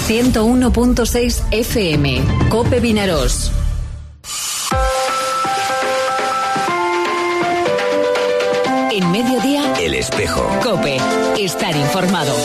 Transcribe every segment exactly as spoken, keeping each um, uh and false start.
ciento uno punto seis F M, Cope Vinaròs. En mediodía, El Espejo. Cope, estar informado.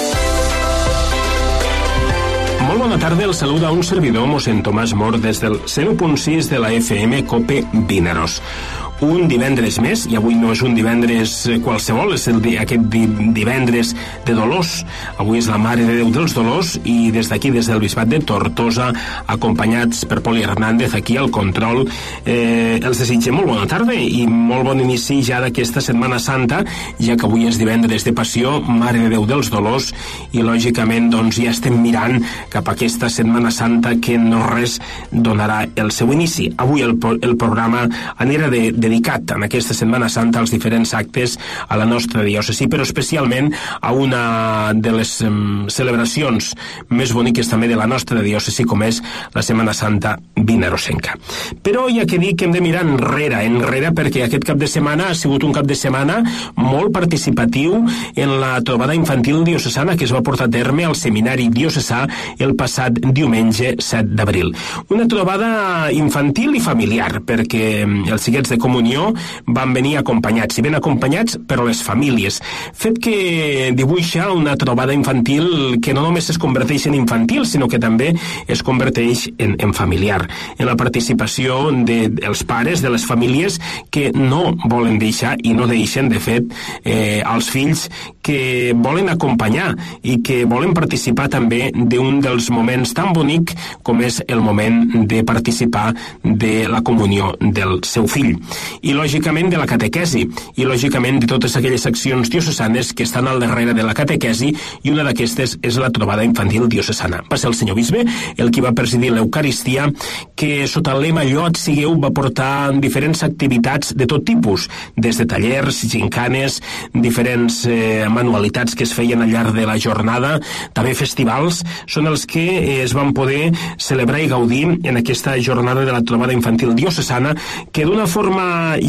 Molt bona tarda, el saluda un servidor, mossèn Tomàs Mor, des del cent u punt sis de la F M Cope Vinaròs. Un divendres més, i avui no és un divendres qualsevol, és el di aquest di divendres de Dolors. Avui és la Mare de Déu dels Dolors i des d'aquí, des del Bisbat de Tortosa, acompanyats per Poli Hernández aquí al control, eh, els desitgem molt bona tarda i molt bon inici ja d'aquesta Setmana Santa, ja que avui és divendres de Passió, Mare de Déu dels Dolors, i lògicament doncs ja estem mirant cap a aquesta Setmana Santa que no res donarà el seu inici. Avui el, el programa anirà de, de dedicat en aquesta Setmana Santa als diferents actes a la nostra diòcesi, però especialment a una de les um, celebracions més boniques també de la nostra diòcesi, com és la Setmana Santa vinaròsenca. Però hi ha que dir que hem de mirar enrere, enrere, perquè aquest cap de setmana ha sigut un cap de setmana molt participatiu en la trobada infantil diocesana que es va portar a terme al Seminari Diocesà el passat diumenge set d'abril. Una trobada infantil i familiar, perquè els xiquets de comunitat Unió van venir acompanyats, i ben acompanyats per les famílies, fet que dibuixa una trobada infantil que no només es converteix en infantil, sinó que també es converteix en, en familiar, en la participació de, dels pares, de les famílies que no volen deixar i no deixen, de fet, eh, als fills que volen acompanyar i que volen participar també d'un dels moments tan bonic com és el moment de participar de la comunió del seu fill. I lògicament de la catequesi, i lògicament de totes aquelles accions diocesanes que estan al darrere de la catequesi, i una d'aquestes és la trobada infantil diocesana. Va ser el senyor bisbe el qui va presidir l'Eucaristia, que sota el lema Lloat sigueu va portar diferents activitats de tot tipus, des de tallers, gincanes, diferents eh, manualitats que es feien al llarg de la jornada, també festivals, són els que eh, es van poder celebrar i gaudir en aquesta jornada de la trobada infantil diocesana, que d'una forma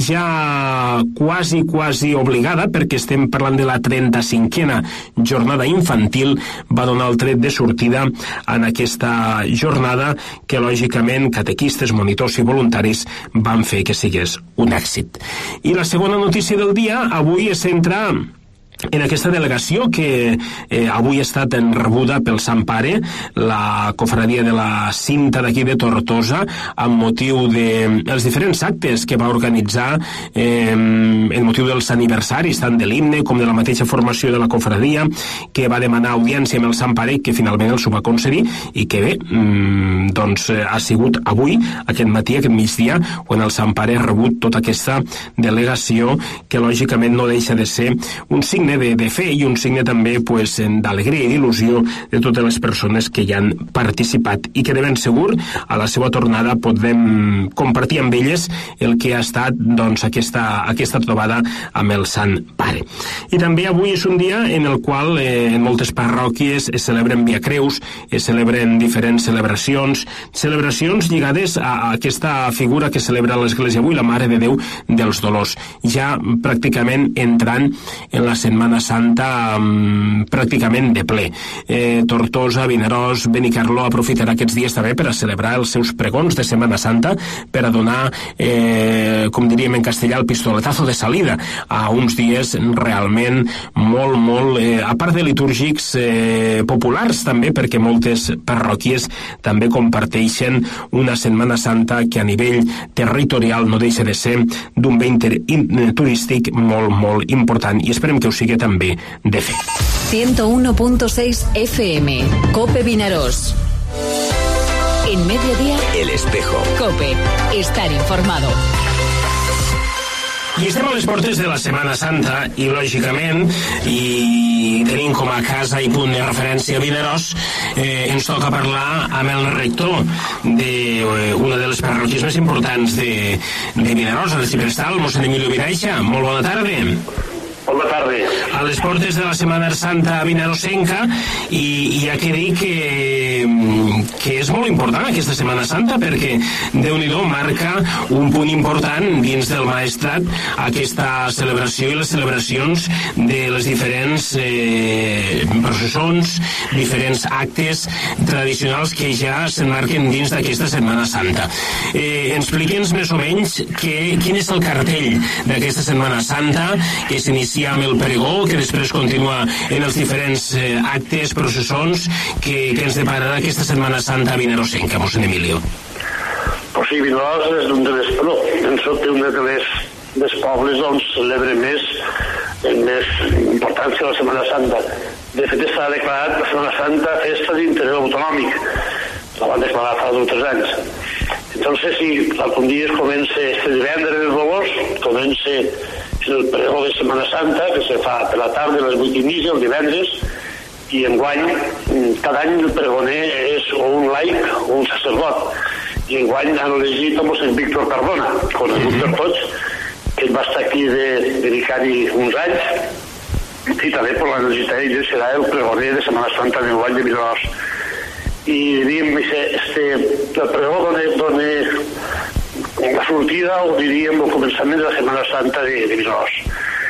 ja quasi, quasi obligada, perquè estem parlant de la trenta-cinquena jornada infantil, va donar el tret de sortida en aquesta jornada que, lògicament, catequistes, monitors i voluntaris van fer que sigués un èxit. I la segona notícia del dia avui es centra en aquesta delegació que eh, avui ha estat rebuda pel Sant Pare, la cofradia de la Cinta d'aquí de Tortosa, amb motiu dels de, diferents actes que va organitzar eh, en motiu dels aniversaris, tant de l'himne com de la mateixa formació de la cofradia, que va demanar audiència amb el Sant Pare, que finalment els ho va concedir, i que bé, mm, doncs ha sigut avui, aquest matí, aquest migdia, quan el Sant Pare ha rebut tota aquesta delegació, que lògicament no deixa de ser un signe De, de fe i un signe també pues, d'alegria i d'il·lusió de totes les persones que hi han participat i que de ben segur a la seva tornada podem compartir amb elles el que ha estat doncs, aquesta, aquesta trobada amb el Sant Pare. I també avui és un dia en el qual eh, en moltes parròquies es celebren Via Creus, es celebren diferents celebracions, celebracions lligades a, a aquesta figura que celebra l'Església avui, la Mare de Déu dels Dolors, ja pràcticament entrant en la setmana Setmana Santa um, pràcticament de ple. Eh, Tortosa, Vinaròs, Benicarló aprofitarà aquests dies també per a celebrar els seus pregons de Setmana Santa, per a donar, eh, com diríem en castellà, el pistoletazo de salida a uns dies realment molt, molt, eh, a part de litúrgics eh, populars també, perquè moltes parròquies també comparteixen una Setmana Santa que a nivell territorial no deixa de ser d'un bé turístic molt, molt important, i esperem que ho sigui també de fe. ciento uno punto seis F M, Cope Vinaròs. En mediodía, El Espejo. Cope, estar informado. I estem a les portes de la Setmana Santa i, lògicament, i tenim com a casa i punt de referència a Vinaròs, eh, ens toca parlar amb el rector d'una de les parròquies més importants de, de Vinaròs, el Ciprestal, mossèn Emilio Viraixa. Molt bona tarda. Bona tarda. A les portes de la Setmana Santa vinaròsenca, i hi ha que dir que que, que és molt important aquesta Setmana Santa, perquè Déu-n'hi-do marca un punt important dins del Maestrat aquesta celebració i les celebracions de les diferents eh, processons, diferents actes tradicionals que ja s'enmarquen dins d'aquesta Setmana Santa. Eh, Explique'ns més o menys que, quin és el cartell d'aquesta Setmana Santa, que s'inicia amb el pregó, que després continua en els diferents eh, actes, processons que, que ens depararà aquesta Setmana Santa vinerosenca, mossèn Emilio. Pues sí, Vinaròs és un de les, no, penso que un de les, dels pobles on celebra més, més importància la Setmana Santa. De fet, està declarat la Setmana Santa festa d'interès autonòmic. La van declarar fa dos o tres anys. Entonces, si algun dia comença este divendres de Dolors, comença el pregó de Setmana Santa, que se fa per la tarda a les vuit i mitja, el divendres, i enguany, cada any el pregoner és o un laic o un sacerdot. I enguany han elegit a mossèn Víctor Cardona, conegut per tots, que va estar aquí de, de vicari uns anys, i també per la necessitat ell serà el pregoner de Setmana Santa de l'any de Vinaròs. I diríem, este, el pregó dona, dona la sortida, o diríem, el començament de la Setmana Santa de, de Vinaròs.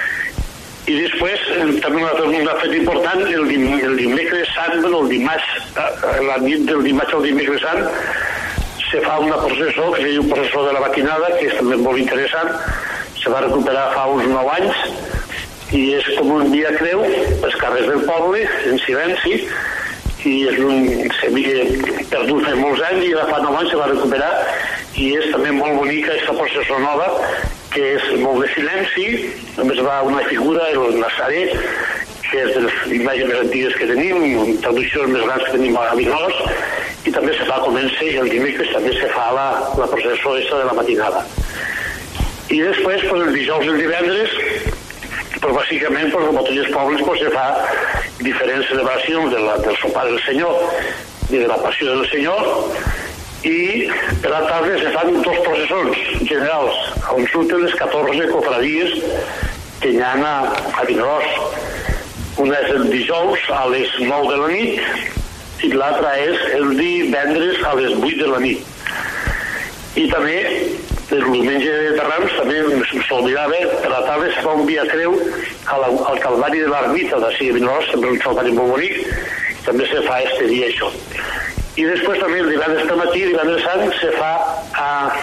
I després, també una, una feta important, el, dim, el dimecres sant, bueno, el dimarts, la nit del dimarts al dimecres sant, se fa una processó, que es diu processó de la matinada, que és també molt interessant, se va recuperar fa uns nou anys, i és com un dia creu, els carrers del poble, en silenci, i és un, s'havia perdut fa molts anys, i fa nou anys se va recuperar, i és també molt bonica aquesta processó nova, que és molt de silenci, només va una figura, el Nazaré, que és de les imatges més antigues que tenim, traduccions més grans que tenim a Vinaròs, i també se fa, comença, i el dimecres també se fa la, la processó de la matinada. I després, pues, el dijous i el divendres, pues, bàsicament, pues, en tots els pobles pues, se fa diferents celebracions de la, del sopar del Senyor i de la passió del Senyor, i per la tarda se fan dos processons generals, on surten les catorze cofradies que hi ha a, a Vinaròs. Una és el dijous a les nou de la nit i l'altra és el divendres a les vuit de la nit. I també el diumenge de Rams, també s'oblidava, per la tarda se fa un via creu a la, al Calvari de l'Ermita d'ací a Vinaròs, també un calvari molt bonic, també se fa este dia això. I després també el divendres per matí, el divendres sant, se fa a,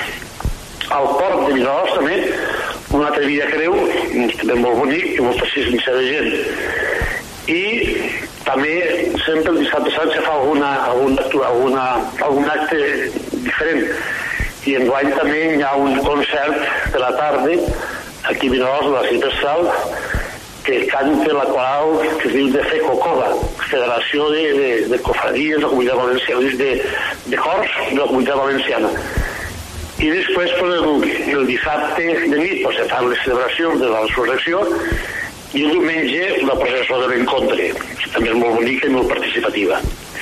al port de Vinaròs també un altre via creu, també molt bonic i molta assistència de gent. I també sempre el dissabte sant se fa alguna, alguna, alguna, algun acte diferent. I enguany també hi ha un concert de la tarda aquí a Vinaròs, de la Ciprestal, que canta la coral que es diu de FECOCOVA, Federació de, de, de Cofradies de la Comunitat Valenciana, de, de Cors de la Comunitat Valenciana. I després, pues, el, el dissabte de nit, pues, se fan les celebracions de la resurrecció, i el diumenge la processó de l'encontre, que també és molt bonica i molt participativa.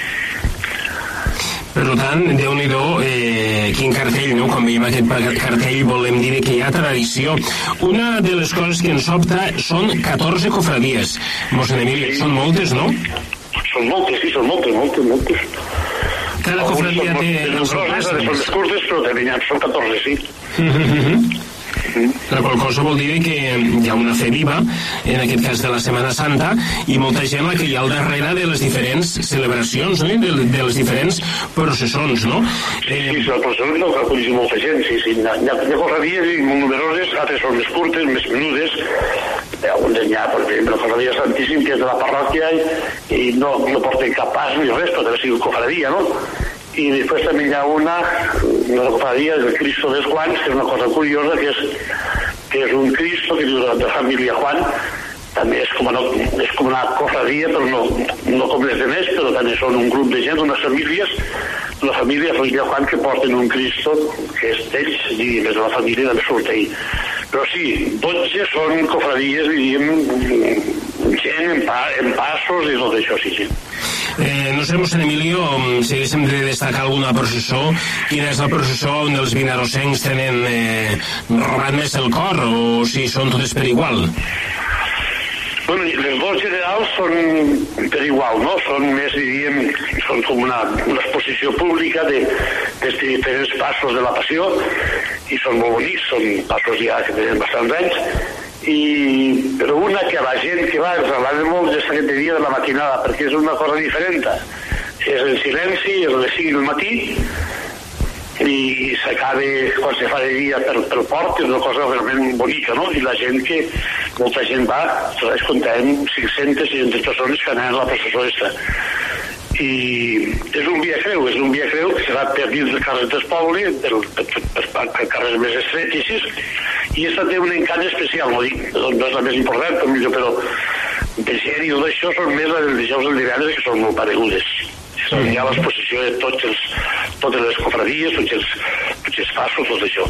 Per tant, Déu-n'hi-do, eh, quin cartell, no? Quan veiem aquest cartell volem dir que hi ha tradició. Una de les coses que ens sobta són catorze cofradies. Mossèn Emili, sí. Són moltes, no? Són moltes, sí, són moltes, moltes, moltes. Cada cofradia té... Són més curtes, però també n'hi ha, són catorze, sí. Mm-hmm. La qual cosa vol dir que hi ha una fe viva, en aquest cas de la Setmana Santa, i molta gent la que hi ha al darrere de les diferents celebracions, no? de, de les diferents processons, no? Sí, sí, la processó no recollis molta gent, sí, sí. Hi ha, hi ha cofradies molt numeroses, altres són més curtes, més menudes, alguns hi ha, per exemple, la cofradia Santíssim, que és de la parròquia, i, i no, no porten cap pas ni res, però també sigui cofradia, no? I després també hi ha una, una cofradia del Cristo de Juan, que és una cosa curiosa, que és, que és un Cristo que diu de la família Juan, també és com, una, és com una cofradia, però no, no com les demés, però també són un grup de gent, unes famílies, la família, la família Juan, que porten un Cristo, que és d'ells, i més de la família també surt ahí. Però sí, dotze són cofradies, diríem, gent en, pa, en passos i tot això, sí, sí. Eh, no sé, mossèn Emilio, si haguéssim de destacar alguna processó, quina és la processó on els vinarosencs tenen eh, robat més el cor, o si són totes per igual? Bueno, les dos generals són per igual, no? Són més, diríem, són com una, una exposició pública de, dels diferents passos de la Passió, i són molt bonics, són passos ja que tenen bastants anys, i, però una que a la gent que va ens agrada molt és aquest dia de la matinada, perquè és una cosa diferent. És en silenci, és a les cinc del matí, i s'acaba quan se fa de dia pel, pel port, és una cosa realment bonica, no? I la gent que, molta gent va, nosaltres comptem cinc-centes seixanta persones que anaven a la processó aquesta. I és un via creu, és un via creu que serà per dins del carrer del poble, per, per, per, per, per carrers més estrets i així, i aquesta té un encant especial, no dic, no és la més important, però de gent i tot això són més les del dijous i el divendres, que són molt paregudes. Hi ha l'exposició de tots els, totes les cofradies, tots els, tots els passos, tot això.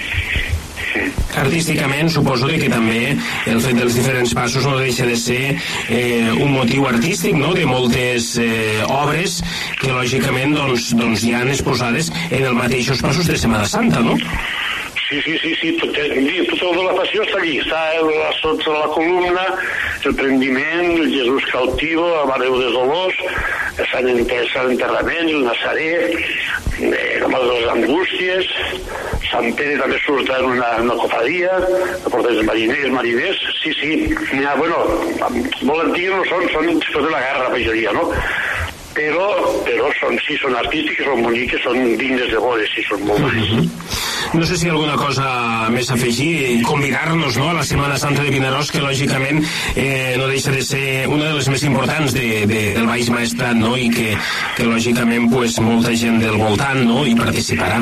Artísticament, suposo que també el fet dels diferents passos no deixa de ser eh, un motiu artístic, no?, de moltes eh, obres que, lògicament, doncs, doncs hi han exposades en els mateixos passos de Setmana Santa, no? Sí, sí, sí, sí, tot, tot el de la Passió està allí, està a sota la columna, el prendiment, el Jesús cautivo, la Mare de Dolors, el Sant Enterrament, el Nazaré, la Mare de les Angústies, Sant Pere també surt en una, una cofradia, la Porta dels Mariners, mariners, sí, sí, ja, bueno, molt antigues no són, són després de la guerra, la majoria, no? Però, però són, sí, són artístiques, són boniques, són dignes de veure, sí, són molt boniques. No sé si hi ha alguna cosa més a afegir i convidar-nos, no?, a la Setmana Santa de Vinaròs, que lògicament eh, no deixa de ser una de les més importants de, de, del Baix Maestrat, no?, i que, que lògicament pues, molta gent del voltant, no?, hi participarà.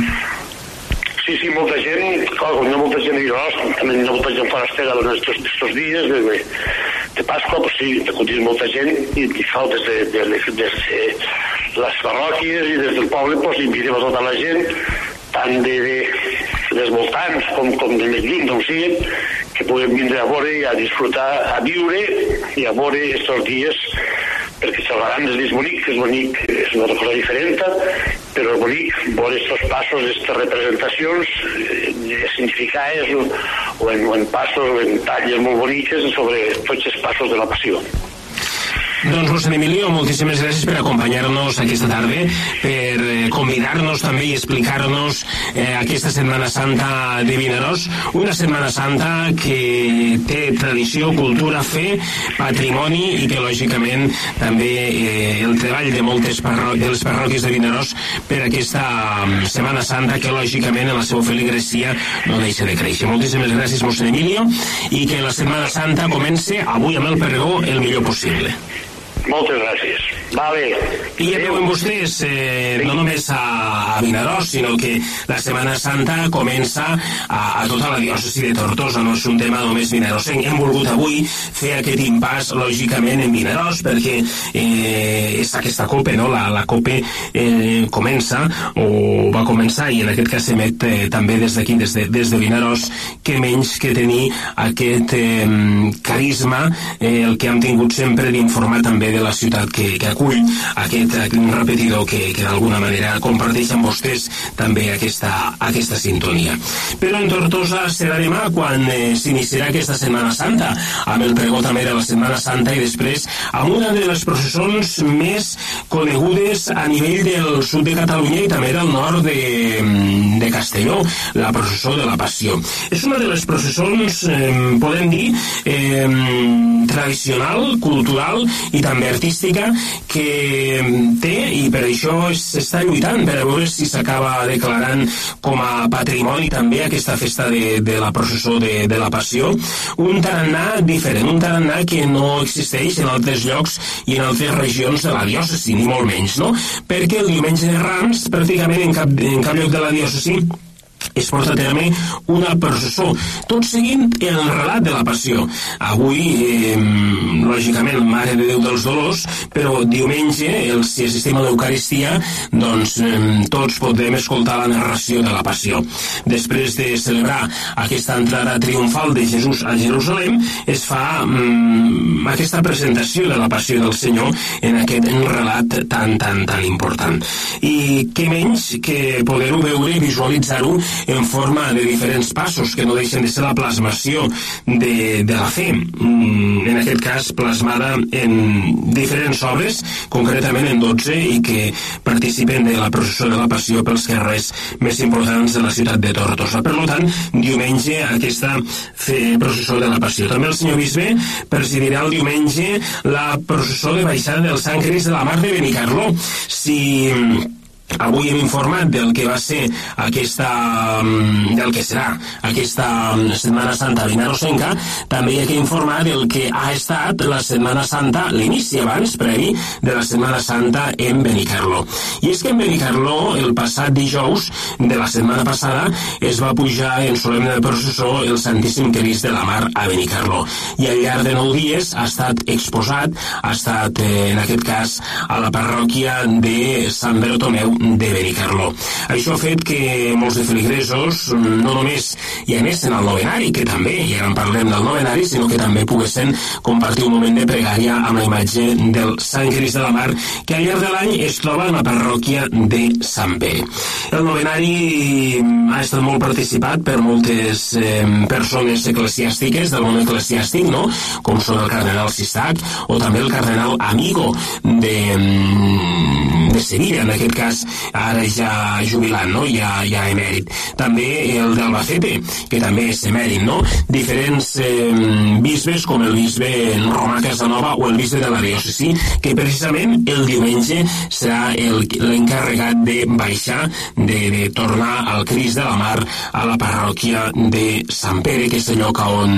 Sí, sí, molta gent, clar, hi ha molta gent de Vinaròs, també hi ha molta gent forastera en aquests dies de, de, de Pasqua, pues sí, acudeix molta gent i, i fa des de, de, de, de, de les parròquies i des del poble, pues invitem a tota la gent, tant de, de, dels voltants com, com de més lluny, doncs sí, que puguem vindre a veure i a disfrutar, a viure i a veure aquests dies, perquè xerraran des d'és bonic, que és bonic, és una cosa diferent, però és bonic veure aquests passos, aquestes representacions eh, significades o, o, en, o en passos, o en talles molt boniques sobre tots els passos de la Passió. Doncs, Mossèn Emilio, moltíssimes gràcies per acompanyar-nos aquesta tarda, per eh, convidar-nos també i explicar-nos eh, aquesta Setmana Santa de Vinaròs, una Setmana Santa que té tradició, cultura, fe, patrimoni i que, lògicament, també eh, el treball de moltes parrò de les parròquies de Vinaròs per aquesta um, Setmana Santa que, lògicament, en la seva feligresia no deixa de créixer. Moltíssimes gràcies, Mossèn Emilio, i que la Setmana Santa comence avui amb el pregó el millor possible. Moltes gràcies. Vale. I ja veuen vostès, eh, no només a, a Vinaròs, sinó que la Setmana Santa comença a, a tota la diòcesi de Tortosa, no és un tema només vinaròsenc. Hem volgut avui fer aquest impàs, lògicament, en Vinaròs, perquè eh, és aquesta COPE, no? La, la COPE eh, comença, o va començar, i en aquest cas s'emet eh, també des d'aquí, des, de, des de Vinaròs, que menys que tenir aquest eh, carisma, eh, el que hem tingut sempre d'informar també de la ciutat que, que acull aquest, aquest repetidor que, que d'alguna manera comparteix amb vostès també aquesta, aquesta sintonia. Però en Tortosa serà demà quan eh, s'iniciarà aquesta Setmana Santa, amb el pregó també de la Setmana Santa i després amb una de les processons més conegudes a nivell del sud de Catalunya i també del nord de, de Castelló, la processó de la Passió. És una de les processons, eh, podem dir, eh, tradicional, cultural i també artística que té, i per això s'està lluitant per a veure si s'acaba declarant com a patrimoni també aquesta festa de, de la processó de, de la Passió, un tarannà diferent, un tarannà que no existeix en altres llocs i en altres regions de la diòcesi, ni molt menys, no? Perquè el diumenge de Rams, pràcticament en cap, en cap lloc de la diòcesi es porta a terme una processó, tot seguint el relat de la Passió. Avui, eh, lògicament, Mare de Déu dels Dolors, però diumenge, el, si assistim a l'Eucaristia, doncs eh, tots podem escoltar la narració de la Passió. Després de celebrar aquesta entrada triomfal de Jesús a Jerusalem, es fa mm, aquesta presentació de la Passió del Senyor en aquest relat tan, tan, tan important. I què menys que poder-ho veure i visualitzar-ho en forma de diferents passos que no deixen de ser la plasmació de, de la fe, en aquest cas plasmada en diferents obres, concretament en dotze, i que participen de la processó de la Passió pels carrers més importants de la ciutat de Tortosa. Per tant, diumenge aquesta processó de la Passió. També el senyor bisbe presidirà el diumenge la processó de baixada del Sant Crist de la Mar de Benicarló. Si avui hem informat del que va ser aquesta, del que serà aquesta Setmana Santa vinarosenca, també hi ha que informar del que ha estat la Setmana Santa, l'inici abans, previ, de la Setmana Santa en Benicarló. I és que en Benicarló, el passat dijous de la setmana passada, es va pujar en solemne processó el Santíssim Crist de la Mar a Benicarló. I al llarg de nou dies ha estat exposat, ha estat, eh, en aquest cas, a la parròquia de Sant Bertomeu de Benicarló. Això ha fet que molts de feligresos no només hi anessin al novenari, que també, i ara en parlem del novenari, sinó que també poguessin compartir un moment de pregària amb la imatge del Sant Crist de la Mar, que al llarg de l'any es troba en la parròquia de Sant Pere. El novenari ha estat molt participat per moltes eh, persones eclesiàstiques del món eclesiàstic, no? Com són el cardenal Sistac o també el cardenal Amigo de, de Sevilla, en aquest cas ara ja jubilant, no? Ja, ja emèrit. També el d'Albacete, que també és emèrit, no? Diferents eh, bisbes, com el bisbe Romà Casanova o el bisbe de la diòcesi, que precisament el diumenge serà l'encarregat de baixar, de, de tornar al Crist de la Mar a la parròquia de Sant Pere, que és el lloc on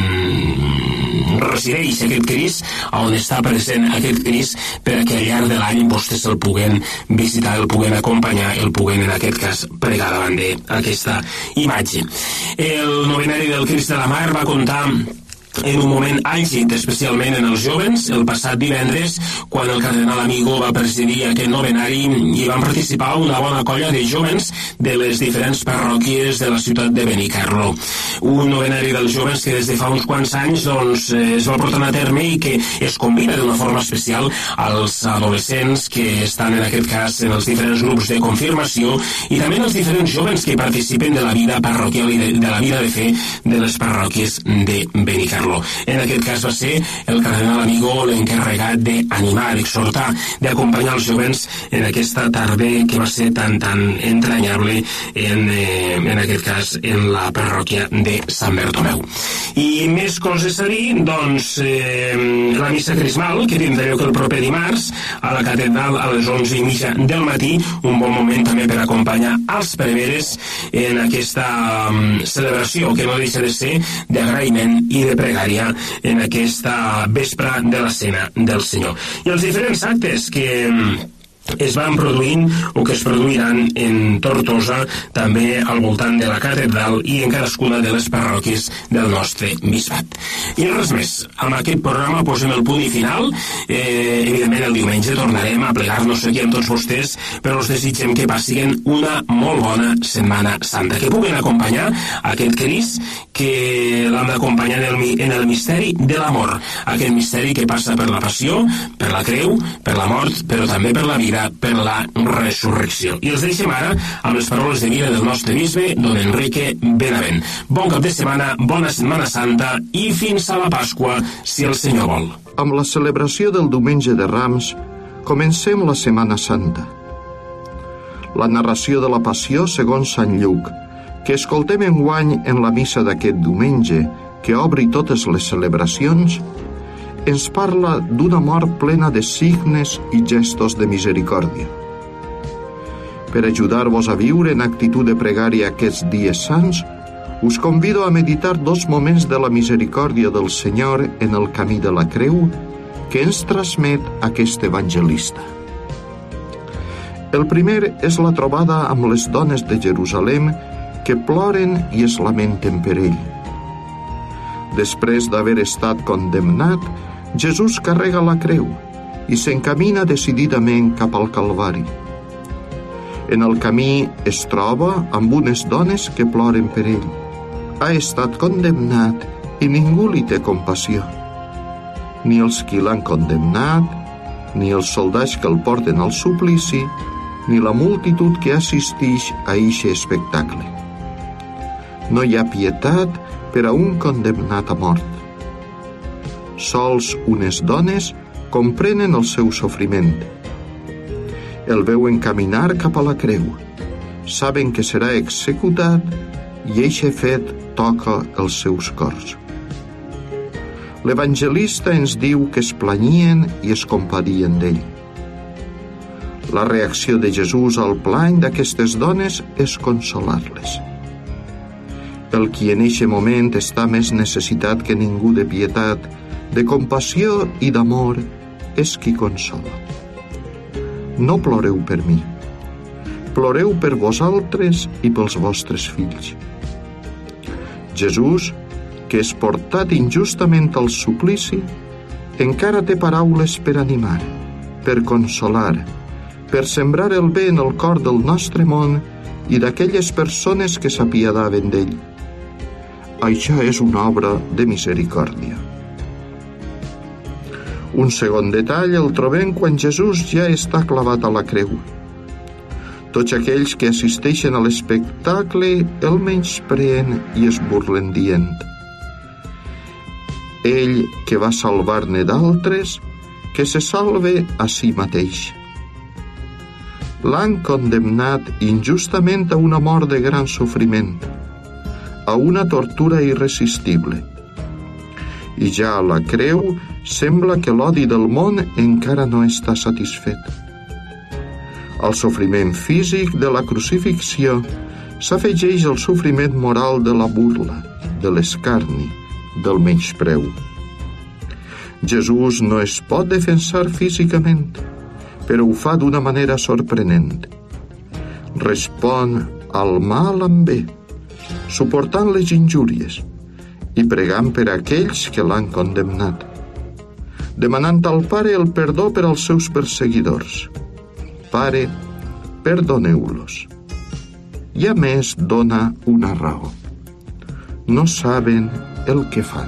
resideix aquest Crist, on està present aquest Crist, perquè al llarg de l'any vostès el puguen visitar, el puguen acompanyar, el puguen, en aquest cas, pregar davant d'aquesta imatge. El novenari del Crist de la Mar va comptar en un moment àlgid, especialment en els jovens, el passat divendres, quan el cardenal Amigo va presidir aquest novenari i van participar una bona colla de jovens de les diferents parròquies de la ciutat de Benicarló. Un novenari dels jovens que des de fa uns quants anys doncs, es va portar a terme i que es combina d'una forma especial als adolescents que estan, en aquest cas, en els diferents grups de confirmació i també en els diferents jovens que participen de la vida parroquial i de, de la vida de fe de les parròquies de Benicarló. En aquest cas va ser el cardenal Amigo l'encarregat d'animar, d'exhortar, d'acompanyar els jovens en aquesta tarda que va ser tan, tan entranyable en, eh, en aquest cas en la parròquia de Sant Bertomeu. I més coses a dir, doncs eh, la missa crismal, que tindrà lloc el proper dimarts a la catedral a les onze i mitja del matí, un bon moment també per acompanyar els preveres en aquesta um, celebració que no deixa de ser d'agraïment i de pregària en aquesta vespra de la Cena del Senyor. I els diferents actes que es van produint o que es produiran en Tortosa, també al voltant de la catedral i en cadascuna de les parròquies del nostre bisbat. I res més, amb aquest programa posem el punt i final. Eh, evidentment el diumenge tornarem a plegar-nos aquí amb tots vostès, però us desitgem que passin una molt bona Setmana Santa, que puguen acompanyar aquest Crist, que l'hem d'acompanyar en, el, en el misteri de l'amor, aquest misteri que passa per la passió, per la creu, per la mort, però també per la vida, per la resurrecció. I els deixem ara amb les paraules de vida del nostre bisbe, don Enrique Benavent. Bon cap de setmana, bona Setmana Santa i fins a la Pasqua, si el Senyor vol. Amb la celebració del Diumenge de Rams, comencem la Setmana Santa. La narració de la Passió segons Sant Lluc, que escoltem enguany en la missa d'aquest diumenge, que obri totes les celebracions, ens parla d'una mort plena de signes i gestos de misericòrdia. Per ajudar-vos a viure en actitud de pregària aquests dies sants, us convido a meditar dos moments de la misericòrdia del Senyor en el camí de la creu que ens transmet aquest evangelista. El primer és la trobada amb les dones de Jerusalem que ploren i es lamenten per ell. Després d'haver estat condemnat, Jesús carrega la creu i s'encamina decididament cap al Calvari. En el camí es troba amb unes dones que ploren per ell. Ha estat condemnat i ningú li té compassió. Ni els qui l'han condemnat, ni els soldats que el porten al suplici, ni la multitud que assistix a eixe espectacle. no hi ha pietat per a un condemnat a mort. Sols unes dones comprenen el seu sofriment. El veuen caminar cap a la creu. Saben que serà executat i eixe fet toca els seus cors. L'evangelista ens diu que es planyien i es compadien d'ell. La reacció de Jesús al plany d'aquestes dones és consolar-les. El qui en eixe moment està més necessitat que ningú de pietat, de compassió i d'amor, és qui consola. No ploreu per mi. Ploreu per vosaltres i pels vostres fills. Jesús, que és portat injustament al suplici, encara té paraules per animar, per consolar, per sembrar el bé en el cor del nostre món i d'aquelles persones que s'apiadaven d'ell. Això és una obra de misericòrdia. Un segon detall el trobem quan Jesús ja està clavat a la creu. Tots aquells que assisteixen a l'espectacle el menyspreen i es burlen dient: ell que va salvar-ne d'altres, que se salve a si mateix. L'han condemnat injustament a una mort de gran sofriment, a una tortura irresistible. I ja a la creu sembla que l'odi del món encara no està satisfet. Al sofriment físic de la crucifixió s'afegeix el sofriment moral de la burla, de l'escarni, del menyspreu. Jesús no es pot defensar físicament, però ho fa d'una manera sorprenent. Respon al mal amb bé, suportant les injúries i pregant per aquells que l'han condemnat, demanant al Pare el perdó per als seus perseguidors. Pare, perdoneu-los. I a més dona una raó. No saben el que fan.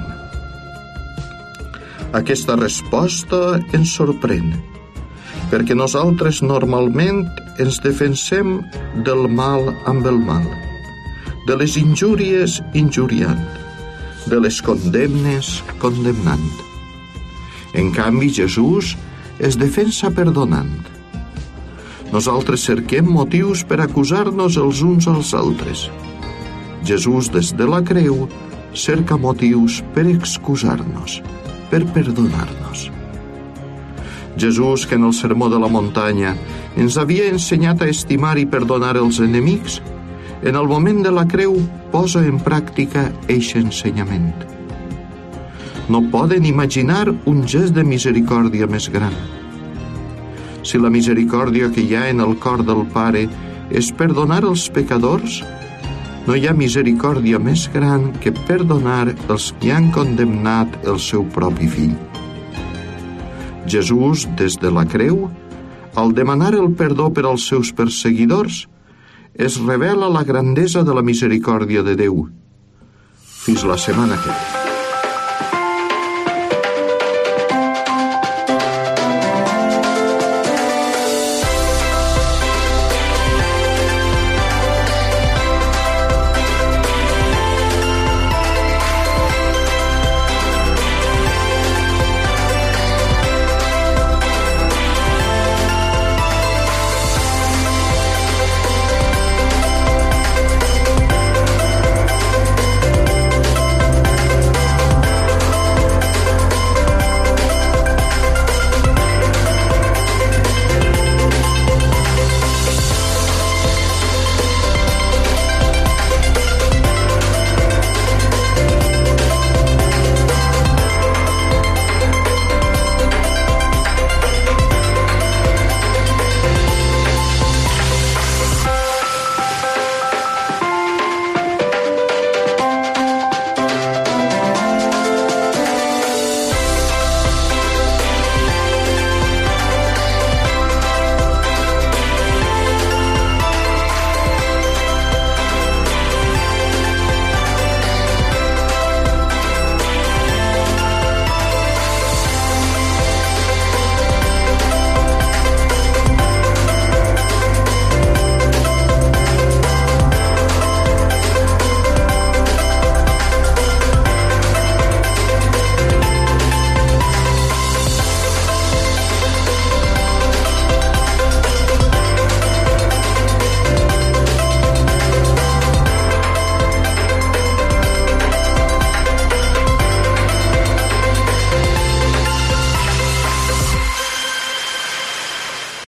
Aquesta resposta ens sorprèn, perquè nosaltres normalment ens defensem del mal amb el mal, de les injúries injuriant, de les condemnes condemnant. En canvi, Jesús es defensa perdonant. Nosaltres cerquem motius per acusar-nos els uns als altres. Jesús, des de la creu, cerca motius per excusar-nos, per perdonar-nos. Jesús, que en el Sermó de la Muntanya ens havia ensenyat a estimar i perdonar els enemics, en el moment de la creu posa en pràctica eixe ensenyament. No poden imaginar un gest de misericòrdia més gran. Si la misericòrdia que hi ha en el cor del Pare és perdonar els pecadors, no hi ha misericòrdia més gran que perdonar els que han condemnat el seu propi fill. Jesús, des de la creu, al demanar el perdó per als seus perseguidors, es revela la grandesa de la misericòrdia de Déu. Fins la setmana que ve.